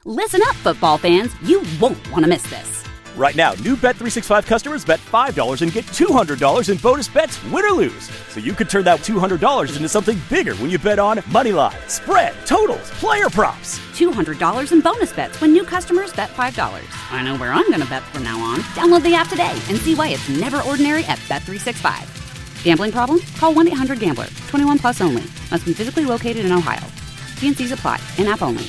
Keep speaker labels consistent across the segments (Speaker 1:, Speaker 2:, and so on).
Speaker 1: Listen up, football fans. You won't want to miss this.
Speaker 2: Right now, new Bet365 customers bet $5 and get $200 in bonus bets, win or lose. So you could turn that $200 into something bigger when you bet on money line, spread, totals, player props.
Speaker 1: $200 in bonus bets when new customers bet $5. I know where I'm going to bet from now on. Download the app today and see why it's never ordinary at Bet365. Gambling problem? Call 1-800-GAMBLER. 21 plus only. Must be physically located in Ohio. T&Cs apply. In-app only.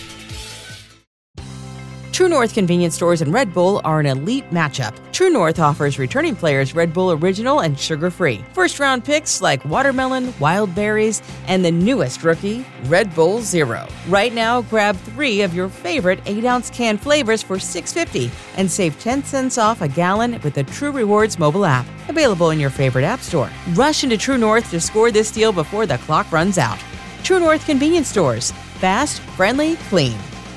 Speaker 3: True North convenience stores and Red Bull are an elite matchup. True North offers returning players Red Bull Original and sugar-free. First-round picks like watermelon, wild berries, and the newest rookie, Red Bull Zero. Right now, grab 3 of your favorite 8-ounce can flavors for $6.50 and save 10 cents off a gallon with the True Rewards mobile app. Available in your favorite app store. Rush into True North to score this deal before the clock runs out. True North convenience stores. Fast, friendly, clean.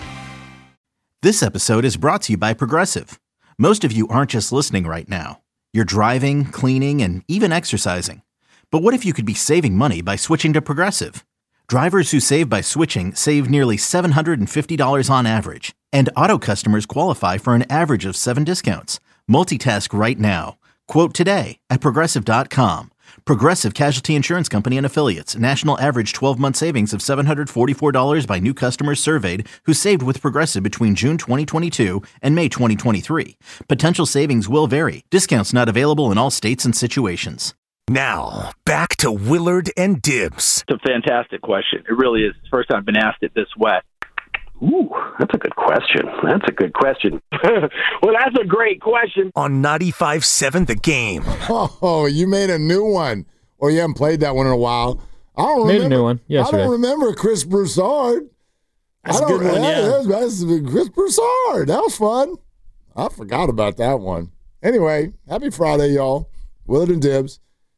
Speaker 4: This episode is brought to you by Progressive. Most of you aren't just listening right now. You're driving, cleaning, and even exercising. But what if you could be saving money by switching to Progressive? Drivers who save by switching save nearly $750 on average. And auto customers qualify for an average of 7 discounts. Multitask right now. Quote today at Progressive.com. Progressive Casualty Insurance Company and Affiliates. National average 12-month savings of $744 by new customers surveyed who saved with Progressive between June 2022 and May 2023. Potential savings will vary. Discounts not available in all states and situations.
Speaker 5: Now, back to Willard and Dibs.
Speaker 6: It's a fantastic question. It really is. It's the first time I've been asked it this way.
Speaker 7: Ooh, that's a good question. That's a good question. Well, that's a great question.
Speaker 5: On 95.7 The Game.
Speaker 8: Oh, you made a new one. Or you haven't played that one in a while. I don't remember.
Speaker 9: Made a new one yesterday.
Speaker 8: I don't remember Chris Broussard.
Speaker 9: That's a good one, yeah.
Speaker 8: That's Chris Broussard. That was fun. I forgot about that one. Anyway, happy Friday, y'all. Willard and Dibs.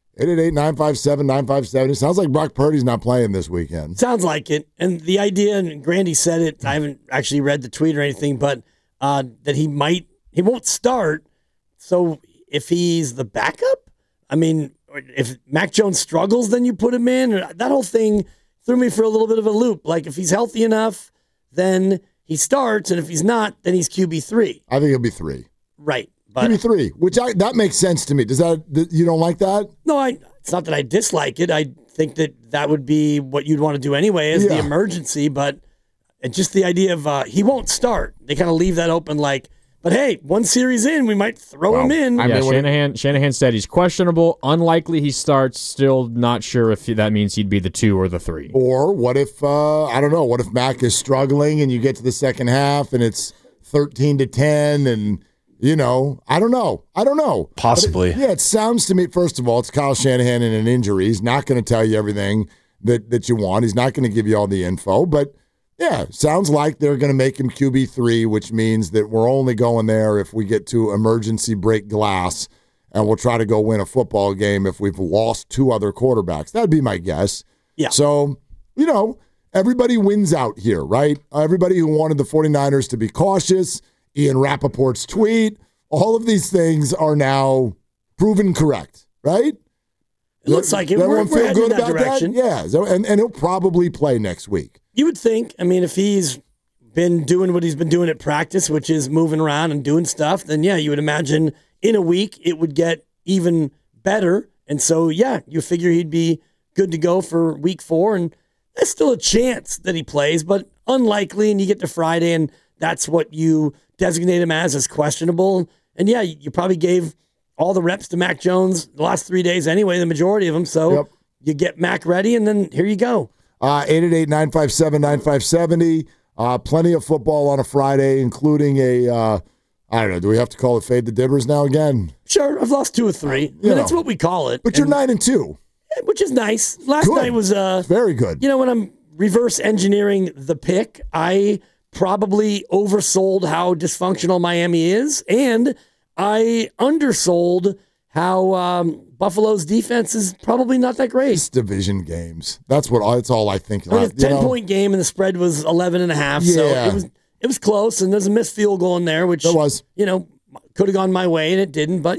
Speaker 8: 888-957-9570. Sounds like Brock Purdy's not playing this weekend.
Speaker 10: Sounds like it. And the idea, and Grandy said it, I haven't actually read the tweet or anything, but that he won't start. So if he's the backup, I mean, if Mac Jones struggles, then you put him in. That whole thing threw me for a little bit of a loop. Like if he's healthy enough, then he starts, and if he's not, then he's QB3.
Speaker 8: I think he'll be 3.
Speaker 10: Right. But
Speaker 8: QB3, which that makes sense to me. Does that you don't like that?
Speaker 10: No, it's not that I dislike it. I think that would be what you'd want to do anyway as the emergency. But just the idea of he won't start. They kind of leave that open like, but hey, one series in, we might throw him in.
Speaker 9: Shanahan said he's questionable. Unlikely he starts. Still not sure if that means he'd be the 2 or the 3.
Speaker 8: Or what if, I don't know, what if Mac is struggling and you get to the second half and it's 13-10 and... You know, I don't know.
Speaker 11: Possibly.
Speaker 8: It sounds to me, first of all, it's Kyle Shanahan in an injury. He's not going to tell you everything that you want. He's not going to give you all the info. But, yeah, sounds like they're going to make him QB3, which means that we're only going there if we get to emergency break glass, and we'll try to go win a football game if we've lost 2 other quarterbacks. That'd be my guess.
Speaker 10: Yeah.
Speaker 8: So, you know, everybody wins out here, right? Everybody who wanted the 49ers to be cautious, Ian Rappaport's tweet, all of these things are now proven correct, right?
Speaker 10: It looks like it.
Speaker 8: Everyone feel good about
Speaker 10: direction.
Speaker 8: that? Yeah, and he'll probably play next week.
Speaker 10: You would think. I mean, if he's been doing what he's been doing at practice, which is moving around and doing stuff, then, yeah, you would imagine in a week it would get even better. And so, yeah, you figure he'd be good to go for week 4. And there's still a chance that he plays, but unlikely. And you get to Friday, and that's what you designate him as questionable. And yeah, you probably gave all the reps to Mac Jones the last 3 days anyway, the majority of them. So you get Mac ready, and then here you go.
Speaker 8: 888-957-9570. Plenty of football on a Friday, including a, I don't know, do we have to call it Fade the Dibbers now again?
Speaker 10: Sure, I've lost 2 or 3. That's what we call it.
Speaker 8: But you're 9-2.
Speaker 10: Which is nice. Last night was
Speaker 8: very good.
Speaker 10: You know, when I'm reverse engineering the pick, I probably oversold how dysfunctional Miami is, and I undersold how Buffalo's defense is probably not that great.
Speaker 8: It's division games. That's all I think.
Speaker 10: It's a 10-point game, and the spread was 11.5, so it was close, and there's a missed field goal in there, which
Speaker 8: there was.
Speaker 10: You know, could have gone my way, and it didn't. But, yeah,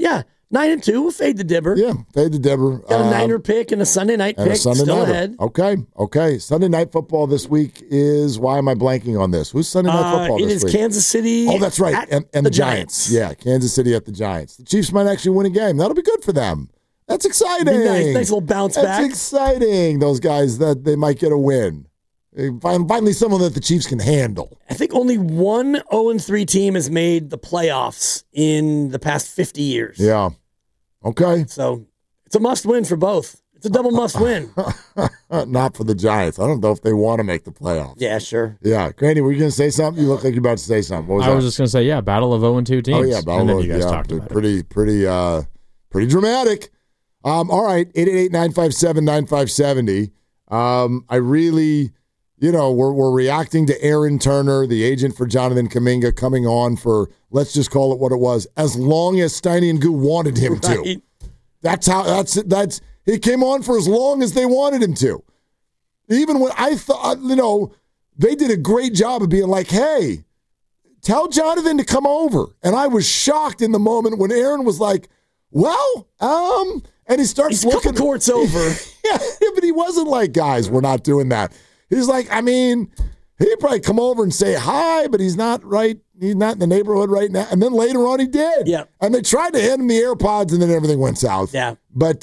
Speaker 10: 9-2. We'll fade the Dibber.
Speaker 8: Yeah, fade the Dibber.
Speaker 10: Got a Niner pick and a Sunday night pick. Still ahead.
Speaker 8: Okay. Sunday night football this week is, why am I blanking on this? Who's Sunday night football this week?
Speaker 10: It is Kansas City.
Speaker 8: Oh, that's right. And the Giants. Yeah, Kansas City at the Giants. The Chiefs might actually win a game. That'll be good for them. That's exciting.
Speaker 10: Nice little bounce back.
Speaker 8: That's exciting. Those guys, that they might get a win. Finally, someone that the Chiefs can handle.
Speaker 10: I think only one 0-3 team has made the playoffs in the past 50 years.
Speaker 8: Yeah. Okay.
Speaker 10: So it's a must-win for both. It's a double must-win.
Speaker 8: Not for the Giants. I don't know if they want to make the playoffs.
Speaker 10: Yeah, sure.
Speaker 8: Yeah. Granny, were you going to say something? You look like you're about to say something. What was
Speaker 9: I was just going to say, yeah, battle of 0-2 teams.
Speaker 8: Oh, yeah, battle of,
Speaker 9: you guys talked about
Speaker 8: it. Pretty dramatic. All right, 888-957-9570. I really, we're reacting to Aaron Turner, the agent for Jonathan Kuminga, coming on for, let's just call it what it was, as long as Steiny and Goo wanted him to. That's he came on for as long as they wanted him to. Even when I thought, they did a great job of being like, hey, tell Jonathan to come over. And I was shocked in the moment when Aaron was like, well, and he starts looking.
Speaker 10: Couple courts over.
Speaker 8: Yeah, but he wasn't like, guys, we're not doing that. He's like, he'd probably come over and say hi, but he's not right. He's not in the neighborhood right now. And then later on he did.
Speaker 10: Yeah.
Speaker 8: And they tried to hand him the AirPods and then everything went south.
Speaker 10: Yeah.
Speaker 8: But,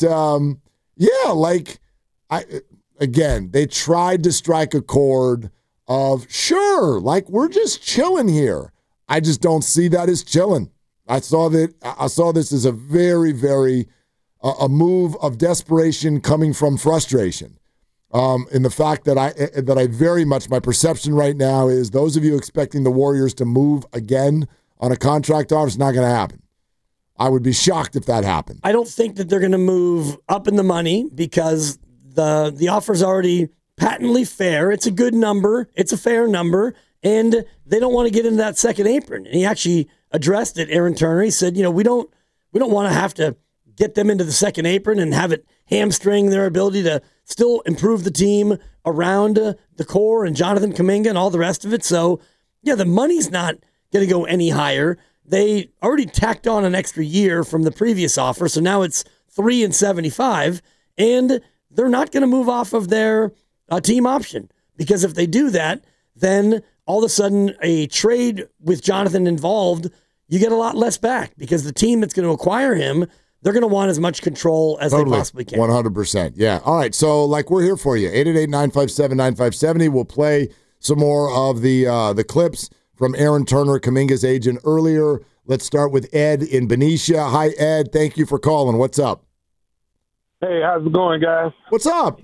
Speaker 8: they tried to strike a chord of, sure, like we're just chilling here. I just don't see that as chilling. I saw this as a very, very a move of desperation coming from frustration. In the fact that I very much, my perception right now is those of you expecting the Warriors to move again on a contract offer is not going to happen. I would be shocked if that happened.
Speaker 10: I don't think that they're going to move up in the money because the offer's already patently fair. It's a good number. It's a fair number. And they don't want to get into that second apron. And he actually addressed it, Aaron Turner. He said, we don't want to have to get them into the second apron and have it hamstring their ability to still improve the team around the core and Jonathan Kuminga and all the rest of it. So, yeah, the money's not going to go any higher. They already tacked on an extra year from the previous offer, so now it's $3 and $75, and they're not going to move off of their team option because if they do that, then all of a sudden a trade with Jonathan involved, you get a lot less back because the team that's going to acquire him, they're going to want as much control as they possibly can.
Speaker 8: 100%. Yeah. All right. So, we're here for you. 888-957-9570. We'll play some more of the clips from Aaron Turner, Kuminga's agent, earlier. Let's start with Ed in Benicia. Hi, Ed. Thank you for calling. What's up?
Speaker 11: Hey, how's it going, guys?
Speaker 8: What's up?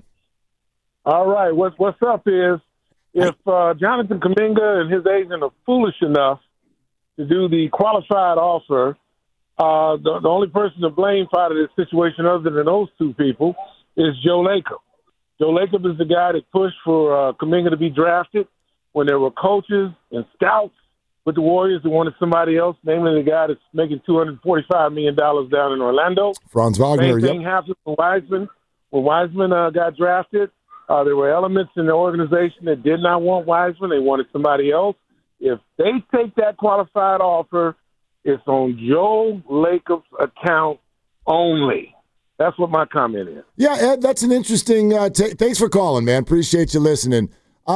Speaker 11: All right. What's up is if Jonathan Kuminga and his agent are foolish enough to do the qualified offer, the only person to blame for out of this situation other than those two people is Joe Lacob. Joe Lacob is the guy that pushed for Kuminga to be drafted when there were coaches and scouts with the Warriors who wanted somebody else, namely the guy that's making $245 million down in Orlando.
Speaker 8: Franz Wagner.
Speaker 11: Same thing happened when Wiseman. When Wiseman got drafted, there were elements in the organization that did not want Wiseman. They wanted somebody else. If they take that qualified offer, it's on Joe Lacob's account only. That's what my comment is.
Speaker 8: Yeah, Ed, that's an interesting thanks for calling, man. Appreciate you listening.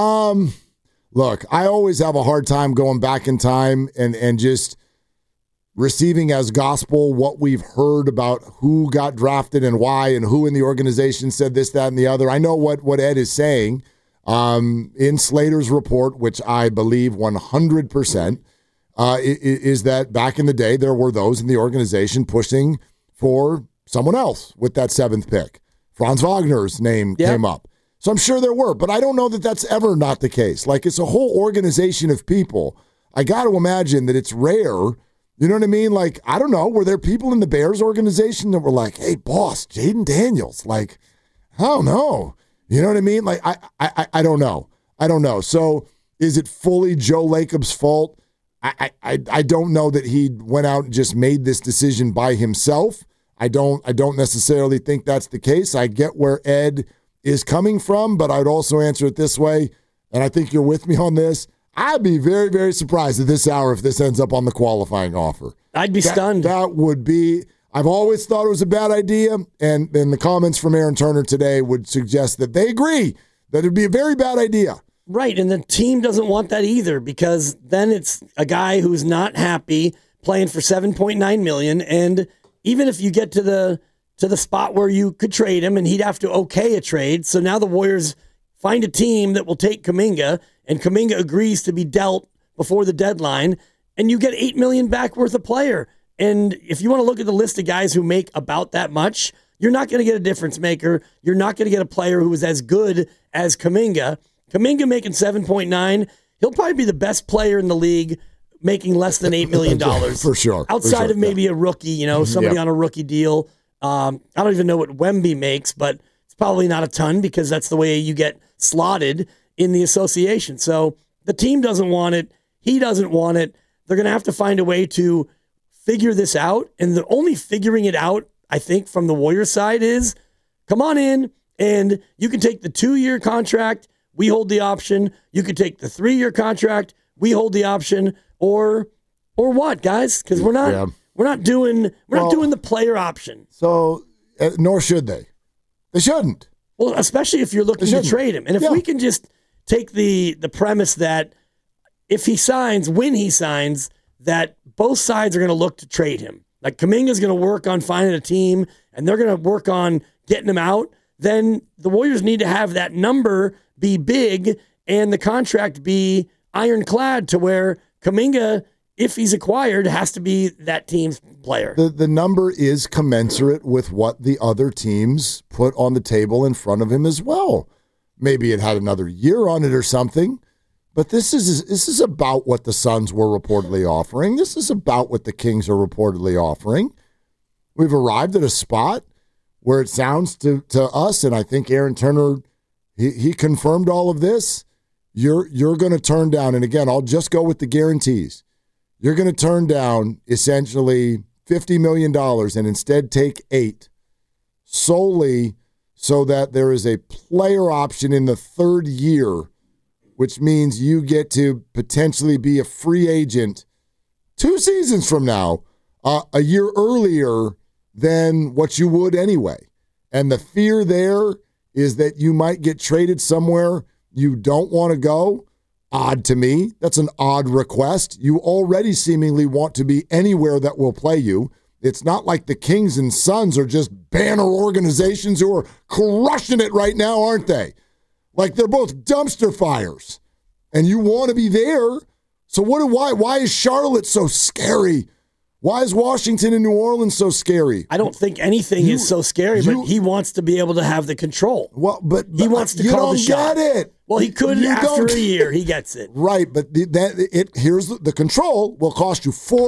Speaker 8: Look, I always have a hard time going back in time and just receiving as gospel what we've heard about who got drafted and why and who in the organization said this, that, and the other. I know what Ed is saying in Slater's report, which I believe 100%, is that back in the day there were those in the organization pushing for someone else with that seventh pick. Franz Wagner's name came up. So I'm sure there were, but I don't know that that's ever not the case. Like, it's a whole organization of people. I got to imagine that it's rare. You know what I mean? Like, I don't know. Were there people in the Bears organization that were like, hey, boss, Jaden Daniels? Like, I don't know. You know what I mean? Like, I don't know. I don't know. So is it fully Joe Lacob's fault? I don't know that he went out and just made this decision by himself. I don't necessarily think that's the case. I get where Ed is coming from, but I'd also answer it this way, and I think you're with me on this. I'd be very, very surprised at this hour if this ends up on the qualifying offer.
Speaker 10: I'd be stunned.
Speaker 8: That would be, I've always thought it was a bad idea, and the comments from Aaron Turner today would suggest that they agree that it would be a very bad idea.
Speaker 10: Right, and the team doesn't want that either, because then it's a guy who's not happy playing for $7.9 million, and even if you get to the spot where you could trade him, and he'd have to okay a trade, so now the Warriors find a team that will take Kuminga, and Kuminga agrees to be dealt before the deadline, and you get $8 million back worth of player. And if you want to look at the list of guys who make about that much, you're not going to get a difference maker. You're not going to get a player who is as good as Kuminga. Kuminga making 7.9, he'll probably be the best player in the league making less than $8 million.
Speaker 8: For sure.
Speaker 10: Outside of maybe a rookie, somebody on a rookie deal. I don't even know what Wemby makes, but it's probably not a ton because that's the way you get slotted in the association. So the team doesn't want it. He doesn't want it. They're going to have to find a way to figure this out. And the only figuring it out, I think, from the Warriors side is come on in and you can take the 2-year contract. We hold the option. You could take the 3-year contract. We hold the option, or what, guys? Because we're not doing the player option.
Speaker 8: So, nor should they. They shouldn't.
Speaker 10: Well, especially if you're looking to trade him, and if we can just take the premise that if he signs, when he signs, that both sides are going to look to trade him. Like Kuminga's going to work on finding a team, and they're going to work on getting him out. Then the Warriors need to have that number be big and the contract be ironclad to where Kuminga, if he's acquired, has to be that team's player.
Speaker 8: The number is commensurate with what the other teams put on the table in front of him as well. Maybe it had another year on it or something, but this is about what the Suns were reportedly offering. This is about what the Kings are reportedly offering. We've arrived at a spot where it sounds to us, and I think Aaron Turner, he confirmed all of this. You're going to turn down, and again, I'll just go with the guarantees. You're going to turn down essentially $50 million and instead take $8 million solely so that there is a player option in the 3rd year, which means you get to potentially be a free agent 2 seasons from now, a year earlier than what you would anyway. And the fear there is that you might get traded somewhere you don't want to go. Odd to me. That's an odd request. You already seemingly want to be anywhere that will play you. It's not like the Kings and Suns are just banner organizations who are crushing it right now, aren't they? Like they're both dumpster fires. And you want to be there. So why is Charlotte so scary? Why is Washington and New Orleans so scary?
Speaker 10: I don't think anything is so scary, but he wants to be able to have the control.
Speaker 8: Well, but
Speaker 10: he wants to call the shot.
Speaker 8: Get it.
Speaker 10: Well, he could after a year. He gets it.
Speaker 8: Right, but here's the control will cost you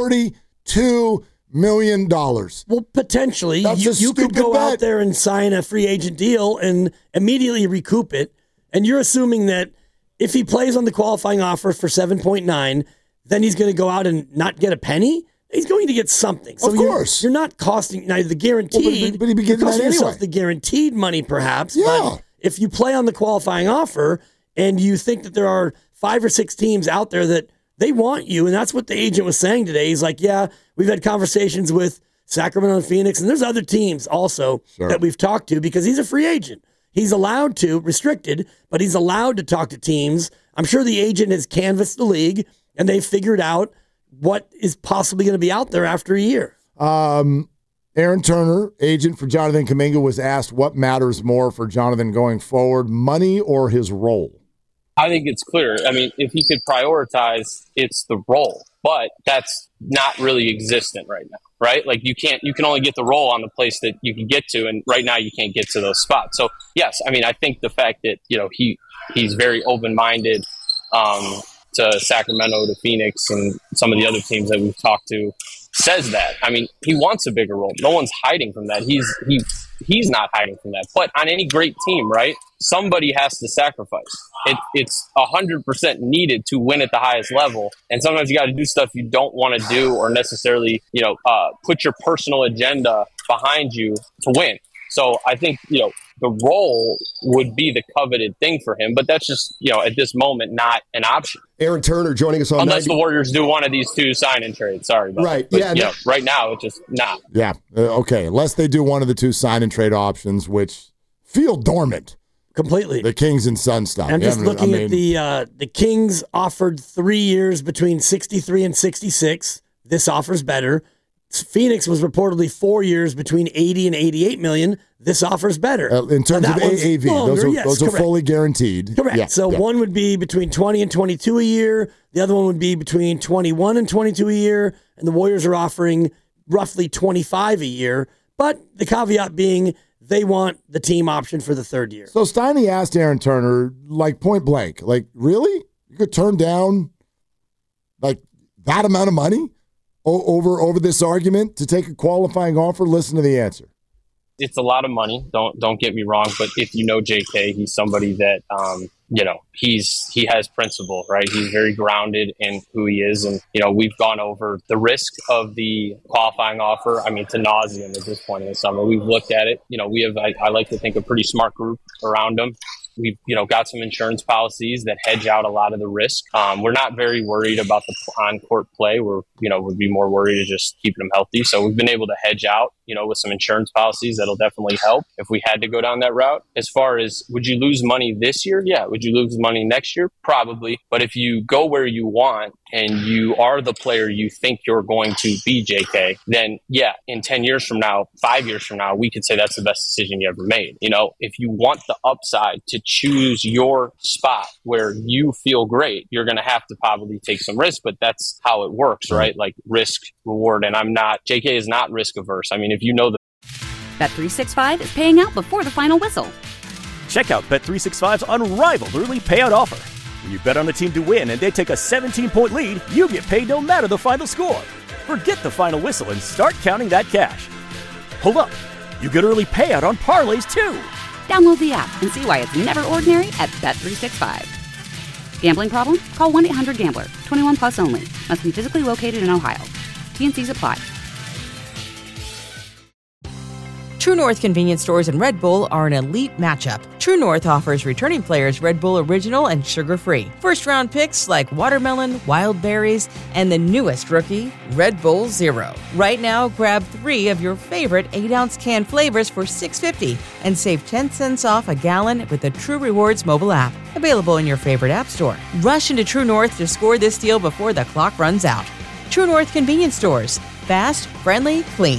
Speaker 8: $42 million.
Speaker 10: Well, potentially. You could go out there and sign a free agent deal and immediately recoup it. And you're assuming that if he plays on the qualifying offer for 7.9, then he's going to go out and not get a penny? He's going to get something. So
Speaker 8: of course.
Speaker 10: You're not costing now the guaranteed.
Speaker 8: Well, but he begins
Speaker 10: you're costing
Speaker 8: that
Speaker 10: yourself
Speaker 8: anyway.
Speaker 10: the guaranteed money, perhaps.
Speaker 8: Yeah.
Speaker 10: But if you play on the qualifying offer and you think that there are 5 or 6 teams out there that they want you, and that's what the agent was saying today. He's like, yeah, we've had conversations with Sacramento and Phoenix, and there's other teams also that we've talked to because he's a free agent. He's allowed to, restricted, but he's allowed to talk to teams. I'm sure the agent has canvassed the league, and they've figured out what is possibly going to be out there after a year.
Speaker 8: Aaron Turner, agent for Jonathan Kuminga, was asked what matters more for Jonathan going forward, money or his role?
Speaker 12: I think it's clear. I mean, if he could prioritize, it's the role, but that's not really existent right now, right? Like you can only get the role on the place that you can get to, and right now you can't get to those spots. So yes, I mean, I think the fact that, he's very open-minded to Sacramento, to Phoenix, and some of the other teams that we've talked to says that. I mean, he wants a bigger role. No one's hiding from that. He's not hiding from that. But on any great team, right, somebody has to sacrifice. It's 100% needed to win at the highest level. And sometimes you got to do stuff you don't want to do or necessarily, put your personal agenda behind you to win. So I think, the role would be the coveted thing for him. But that's just, at this moment, not an option.
Speaker 13: Aaron Turner joining us on
Speaker 12: unless the Warriors do one of these two sign and trade. Sorry about
Speaker 13: right.
Speaker 12: that. But, right now it's just not.
Speaker 8: Yeah. Okay. Unless they do one of the two sign and trade options, which feel dormant.
Speaker 10: Completely.
Speaker 8: The Kings and Suns stuff.
Speaker 10: I'm just looking at the Kings offered 3 years between 63 and 66. This offers better. Phoenix was reportedly 4 years between 80 and 88 million. This offers better.
Speaker 8: In terms of AAV, those are fully guaranteed.
Speaker 10: Correct.
Speaker 8: Yeah,
Speaker 10: so one would be between 20 and 22 a year. The other one would be between 21 and 22 a year. And the Warriors are offering roughly 25 a year. But the caveat being they want the team option for the third year.
Speaker 8: So Steiny asked Aaron Turner, point blank, really? You could turn down that amount of money over this argument to take a qualifying offer? Listen to the answer.
Speaker 12: It's a lot of money. Don't get me wrong, but if you know JK, he's somebody that he has principle, right? He's very grounded in who he is, and we've gone over the risk of the qualifying offer. I mean, to nauseam at this point in the summer. We've looked at it. We have I like to think a pretty smart group around him. We've got some insurance policies that hedge out a lot of the risk. We're not very worried about the on-court play. We'd be more worried of just keeping him healthy. So we've been able to hedge out, with some insurance policies that'll definitely help if we had to go down that route. As far as would you lose money this year? Yeah. Would you lose money next year? Probably. But if you go where you want and you are the player you think you're going to be, JK, then yeah, in 10 years from now, 5 years from now, we could say that's the best decision you ever made. If you want the upside to choose your spot where you feel great, you're going to have to probably take some risk, but that's how it works, right? Like risk, reward. And JK is not risk averse. I mean, if the
Speaker 1: Bet365 is paying out before the final whistle.
Speaker 2: Check out Bet365's unrivaled early payout offer. When you bet on a team to win and they take a 17-point lead, you get paid no matter the final score. Forget the final whistle and start counting that cash. Hold up. You get early payout on parlays, too.
Speaker 1: Download the app and see why it's never ordinary at Bet365. Gambling problem? Call 1-800-GAMBLER. 21 plus only. Must be physically located in Ohio. T&Cs apply.
Speaker 3: True North convenience stores and Red Bull are an elite matchup. True North offers returning players Red Bull Original and sugar-free. First-round picks like watermelon, wild berries, and the newest rookie, Red Bull Zero. Right now, grab 3 of your favorite 8-ounce can flavors for $6.50 and save 10 cents off a gallon with the True Rewards mobile app. Available in your favorite app store. Rush into True North to score this deal before the clock runs out. True North convenience stores. Fast, friendly, clean.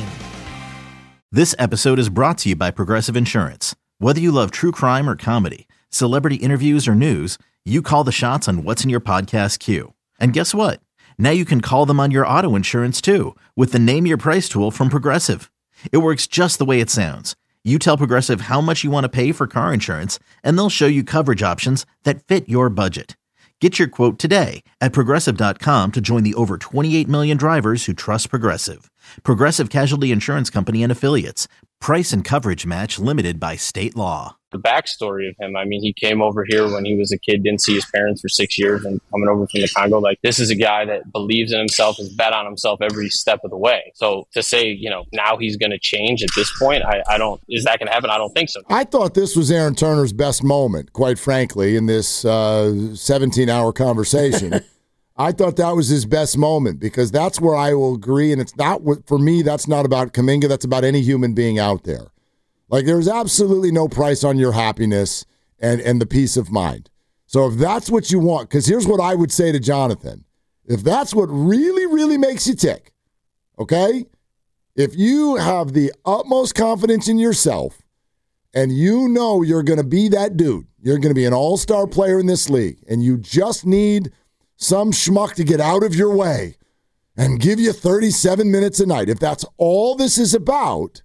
Speaker 4: This episode is brought to you by Progressive Insurance. Whether you love true crime or comedy, celebrity interviews or news, you call the shots on what's in your podcast queue. And guess what? Now you can call them on your auto insurance too with the Name Your Price tool from Progressive. It works just the way it sounds. You tell Progressive how much you want to pay for car insurance, and they'll show you coverage options that fit your budget. Get your quote today at Progressive.com to join the over 28 million drivers who trust Progressive. Progressive Casualty Insurance Company and Affiliates. Price and coverage match limited by state law.
Speaker 12: The backstory of him, I mean, he came over here when he was a kid, didn't see his parents for 6 years, and coming over from the Congo, this is a guy that believes in himself, has bet on himself every step of the way. So to say, now he's going to change at this point, is that going to happen? I don't think so.
Speaker 8: I thought this was Aaron Turner's best moment, quite frankly, in this 17-hour conversation. I thought that was his best moment because that's where I will agree, and it's not for me, that's not about Kuminga, that's about any human being out there. There's absolutely no price on your happiness and the peace of mind. So if that's what you want, because here's what I would say to Jonathan. If that's what really, really makes you tick, okay? If you have the utmost confidence in yourself and you know you're going to be that dude, you're going to be an all-star player in this league, and you just need some schmuck to get out of your way and give you 37 minutes a night, if that's all this is about,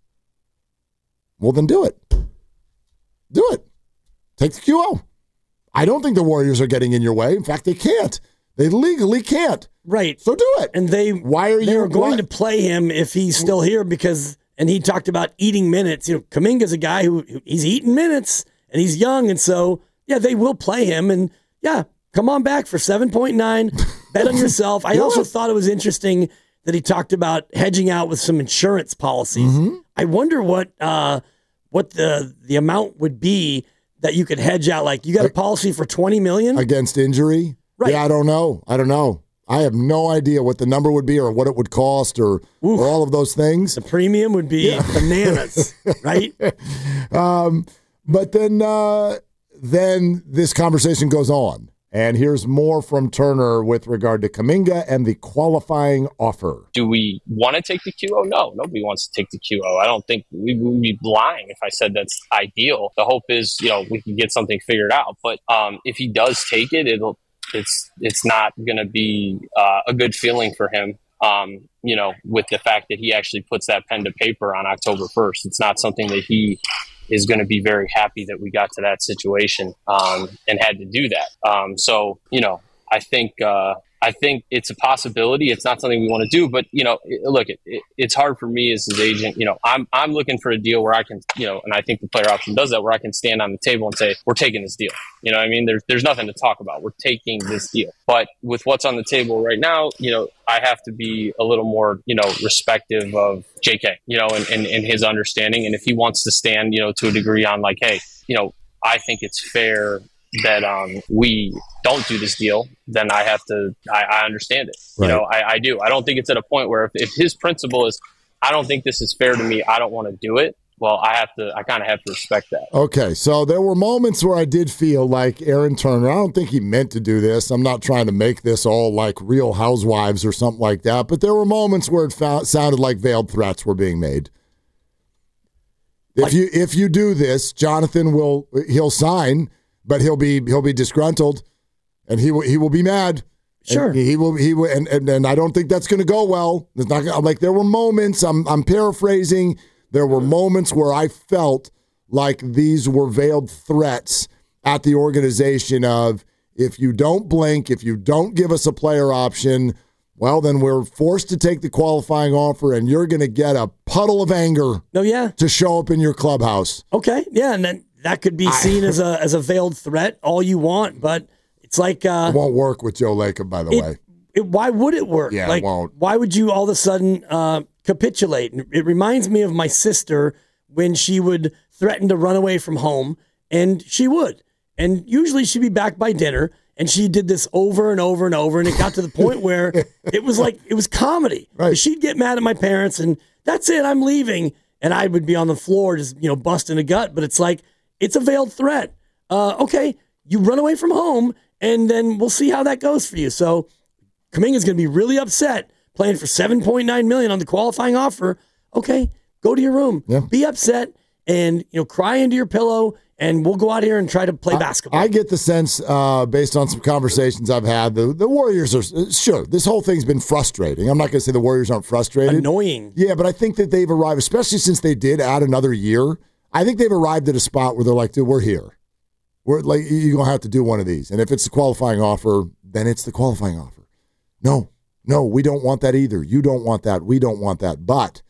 Speaker 8: well, then do it. Do it. Take the QO. I don't think the Warriors are getting in your way. In fact, they can't. They legally can't.
Speaker 10: Right.
Speaker 8: So do it.
Speaker 10: And they were going to play him if he's still here and he talked about eating minutes. Kuminga's a guy who he's eating minutes and he's young. And so, yeah, they will play him. And yeah, come on back for 7.9. Bet on yourself. I also thought it was interesting that he talked about hedging out with some insurance policies. Mm-hmm. I wonder what what the amount would be that you could hedge out. Like, you got a policy for $20 million
Speaker 8: against injury.
Speaker 10: Right.
Speaker 8: Yeah, I don't know. I have no idea what the number would be or what it would cost or all of those things.
Speaker 10: The premium would be bananas, right?
Speaker 8: But then this conversation goes on. And here's more from Turner with regard to Kuminga and the qualifying offer.
Speaker 12: Do we want to take the QO? No, nobody wants to take the QO. I don't think we would be lying if I said that's ideal. The hope is, we can get something figured out. But if he does take it, it's not going to be a good feeling for him. With the fact that he actually puts that pen to paper on October 1st, it's not something that he is going to be very happy that we got to that situation and had to do that. I think it's a possibility. It's not something we want to do, but look, it's hard for me as his agent. I'm looking for a deal where I can, and I think the player option does that, where I can stand on the table and say, we're taking this deal. You know what I mean? There's nothing to talk about. We're taking this deal. But with what's on the table right now, I have to be a little more, respective of JK, and his understanding. And if he wants to stand, to a degree on like, hey, I think it's fair that we don't do this deal, then I have to, I understand it. Right. I do. I don't think it's at a point where if his principle is, I don't think this is fair to me, I don't want to do it. Well, I kind of have to respect that.
Speaker 8: Okay, so there were moments where I did feel like Aaron Turner, I don't think he meant to do this. I'm not trying to make this all like Real Housewives or something like that, but there were moments where it sounded like veiled threats were being made. If you do this, Jonathan he'll sign, but he'll be disgruntled, and he will be mad.
Speaker 10: Sure,
Speaker 8: and he will, and I don't think that's going to go well. It's not like there were moments. I'm paraphrasing. There were moments where I felt like these were veiled threats at the organization of, if you don't blink, if you don't give us a player option, well, then we're forced to take the qualifying offer, and you're going to get a puddle of anger to show up in your clubhouse.
Speaker 10: Okay, yeah, and then that could be seen as a veiled threat all you want, but it's like...
Speaker 8: it won't work with Joe Lacob, by the way.
Speaker 10: Why would it work?
Speaker 8: Yeah, it won't.
Speaker 10: Why would you all of a sudden capitulate? It reminds me of my sister when she would threaten to run away from home, and she would. And usually she'd be back by dinner, and she did this over and over and over, and it got to the point where it was comedy.
Speaker 8: Right.
Speaker 10: She'd get mad at my parents, and that's it, I'm leaving. And I would be on the floor just, busting a gut. But it's like, it's a veiled threat. Okay, you run away from home, and then we'll see how that goes for you. So Kuminga's going to be really upset playing for $7.9 million on the qualifying offer. Okay, go to your room.
Speaker 8: Yeah.
Speaker 10: Be upset and cry into your pillow, and we'll go out here and try to play basketball.
Speaker 8: I get the sense, based on some conversations I've had, the Warriors are, sure, this whole thing's been frustrating. I'm not going to say the Warriors aren't frustrated.
Speaker 10: Annoying.
Speaker 8: Yeah, but I think that they've arrived, especially since they did add another year, I think they've arrived at a spot where they're like, dude, we're here. We're like, you're going to have to do one of these. And if it's the qualifying offer, then it's the qualifying offer. No, we don't want that either. You don't want that. We don't want that. But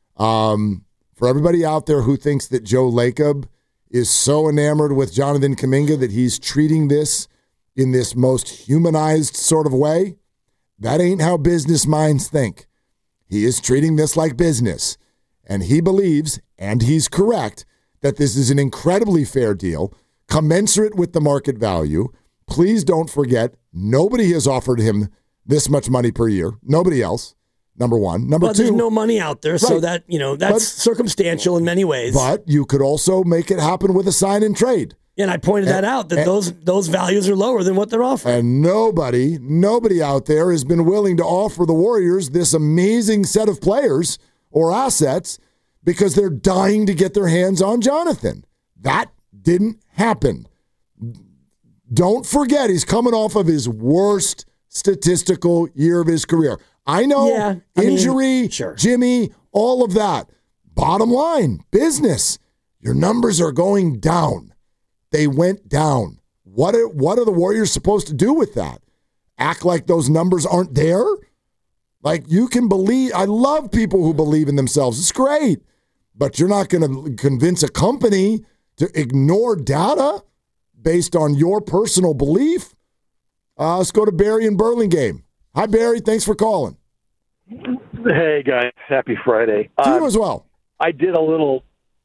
Speaker 8: for everybody out there who thinks that Joe Lacob is so enamored with Jonathan Kuminga that he's treating this in this most humanized sort of way, that ain't how business minds think. He is treating this like business. And he believes, and he's correct, that this is an incredibly fair deal, commensurate with the market value. Please don't forget, nobody has offered him this much money per year. Nobody else, number one. Number two.
Speaker 10: There's no money out there, so that, that's circumstantial in many ways.
Speaker 8: But you could also make it happen with a sign and trade.
Speaker 10: And I pointed that out, that those values are lower than what they're offering.
Speaker 8: And nobody out there has been willing to offer the Warriors this amazing set of players or assets because they're dying to get their hands on Jonathan. That didn't happen. Don't forget, he's coming off of his worst statistical year of his career. I know, injury,
Speaker 10: sure.
Speaker 8: Jimmy, all of that. Bottom line, business. Your numbers are going down. They went down. What are the Warriors supposed to do with that? Act like those numbers aren't there? Like, you can believe. I love people who believe in themselves. It's great. But you're not going to convince a company to ignore data based on your personal belief. Let's go to Barry in Burlingame. Hi, Barry. Thanks for calling.
Speaker 7: Hey, guys. Happy Friday.
Speaker 8: To you as well.
Speaker 7: I did a little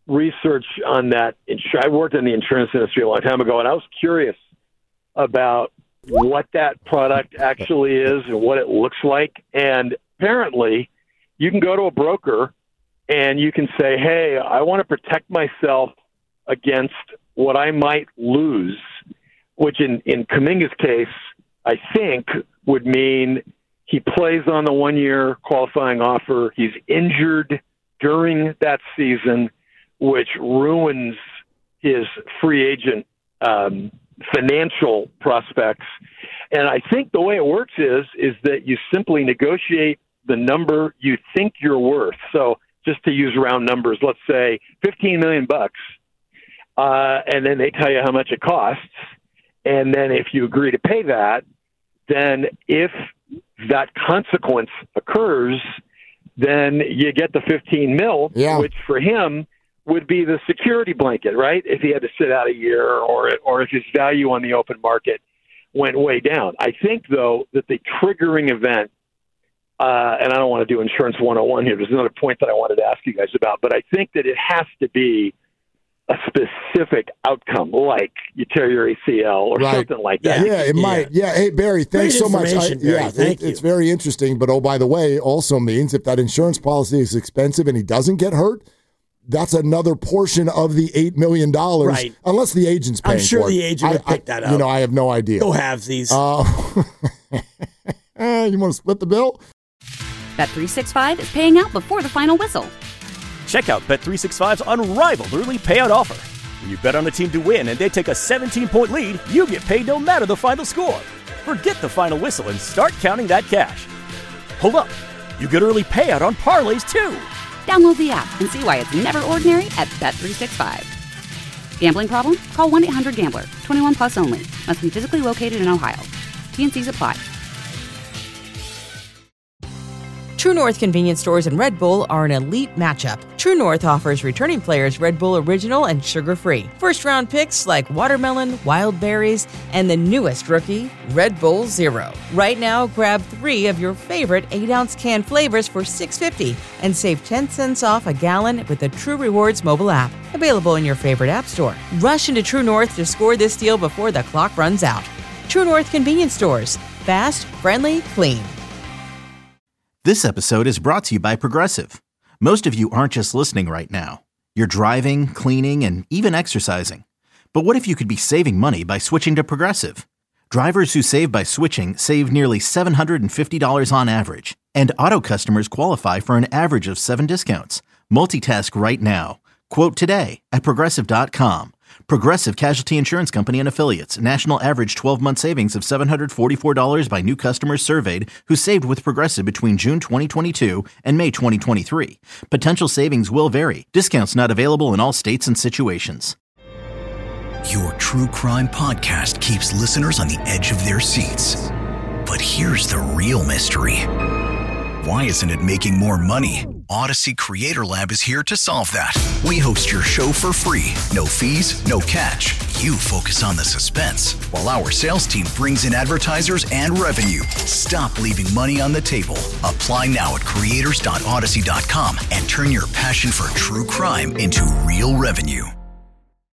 Speaker 7: research on that. I worked in the insurance industry a long time ago, and I was curious about what that product actually is and what it looks like. And apparently, you can go to a broker and you can say, hey, I want to protect myself against what I might lose, which in Kuminga's case, I think would mean he plays on the 1-year qualifying offer. He's injured during that season, which ruins his free agent financial prospects. And I think the way it works is that you simply negotiate the number you think you're worth. So just to use round numbers, let's say $15 million, and then they tell you how much it costs. And then if you agree to pay that, then if that consequence occurs, then you get the $15 million, which for him would be the security blanket, right? If he had to sit out a year or if his value on the open market went way down. I think, though, that the triggering event, and I don't want to do Insurance 101 here. There's another point that I wanted to ask you guys about, but I think that it has to be a specific outcome, like you tear your ACL or something like that.
Speaker 8: Yeah, it might. Yeah, hey, Barry, thanks so much. It's very interesting, but oh, by the way, also means if that insurance policy is expensive and he doesn't get hurt, that's another portion of the $8 million, right? Unless the agent's paying for it.
Speaker 10: I'm sure the agent would pick that up.
Speaker 8: I have no idea.
Speaker 10: Go halvesies.
Speaker 8: You want to split the bill?
Speaker 1: Bet365 is paying out before the final whistle.
Speaker 2: Check out Bet365's unrivaled early payout offer. When you bet on a team to win and they take a 17-point lead, you get paid no matter the final score. Forget the final whistle and start counting that cash. Hold up. You get early payout on parlays, too.
Speaker 1: Download the app and see why it's never ordinary at Bet365. Gambling problem? Call 1-800-GAMBLER. 21 plus only. Must be physically located in Ohio. T&Cs apply.
Speaker 3: True North convenience stores and Red Bull are an elite matchup. True North offers returning players Red Bull Original and sugar-free. First-round picks like watermelon, wild berries, and the newest rookie, Red Bull Zero. Right now, grab 3 of your favorite 8-ounce can flavors for $6.50 and save 10 cents off a gallon with the True Rewards mobile app. Available in your favorite app store. Rush into True North to score this deal before the clock runs out. True North convenience stores. Fast, friendly, clean.
Speaker 4: This episode is brought to you by Progressive. Most of you aren't just listening right now. You're driving, cleaning, and even exercising. But what if you could be saving money by switching to Progressive? Drivers who save by switching save nearly $750 on average. And auto customers qualify for an average of 7 discounts. Multitask right now. Quote today at Progressive.com. Progressive Casualty Insurance Company and Affiliates. National average 12-month savings of $744 by new customers surveyed who saved with Progressive between June 2022 and May 2023. Potential savings will vary. Discounts not available in all states and situations.
Speaker 5: Your true crime podcast keeps listeners on the edge of their seats. But here's the real mystery. Why isn't it making more money? Odyssey Creator Lab is here to solve that. We host your show for free. No fees, no catch. You focus on the suspense, while our sales team brings in advertisers and revenue. Stop leaving money on the table. Apply now at creators.odyssey.com and turn your passion for true crime into real revenue.